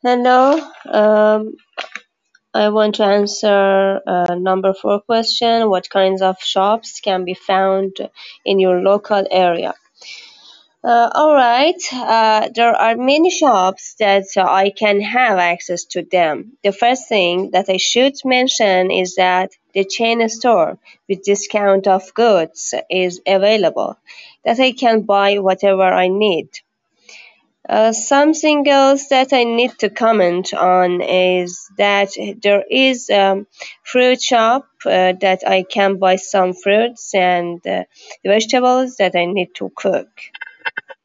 Hello. I want to answer number four question. What kinds of shops can be found in your local area? All right. There are many shops that I can have access to them. The first thing that I should mention is that the chain store with discount of goods is available, that I can buy whatever I need. Something else that I need to comment on is that there is a fruit shop that I can buy some fruits and vegetables that I need to cook.